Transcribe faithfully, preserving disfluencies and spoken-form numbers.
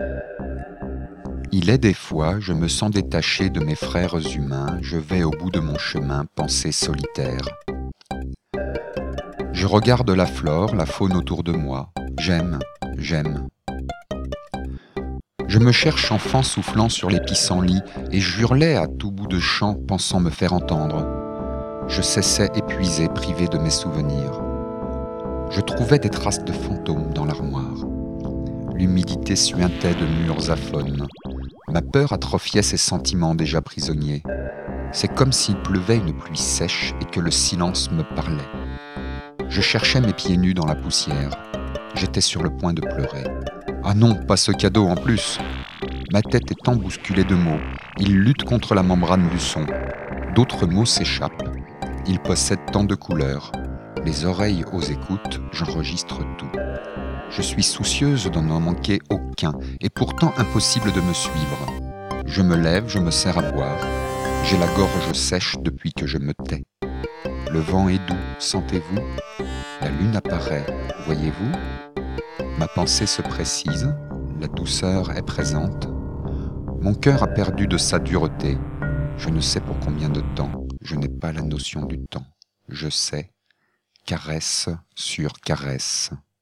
Il est des fois, je me sens détaché de mes frères humains, je vais au bout de mon chemin, pensée solitaire. Je regarde la flore, la faune autour de moi, j'aime, j'aime. Je me cherche enfant soufflant sur les pissenlits et j'hurlais à tout bout de champ, pensant me faire entendre. Je cessais épuisé, privé de mes souvenirs. Je trouvais des traces de fantômes dans l'armoire. L'humidité suintait de murs aphones. Ma peur atrophiait ces sentiments déjà prisonniers. C'est comme s'il pleuvait une pluie sèche et que le silence me parlait. Je cherchais mes pieds nus dans la poussière. J'étais sur le point de pleurer. Ah non, pas ce cadeau en plus. Ma tête est embousculée de mots. Ils luttent contre la membrane du son. D'autres mots s'échappent. Ils possèdent tant de couleurs. Les oreilles aux écoutes, j'enregistre tout. Je suis soucieuse de n'en manquer aucun, et pourtant impossible de me suivre. Je me lève, je me sers à boire. J'ai la gorge sèche depuis que je me tais. Le vent est doux, sentez-vous? La lune apparaît, voyez-vous? Ma pensée se précise, la douceur est présente. Mon cœur a perdu de sa dureté. Je ne sais pour combien de temps, je n'ai pas la notion du temps. Je sais, caresse sur caresse.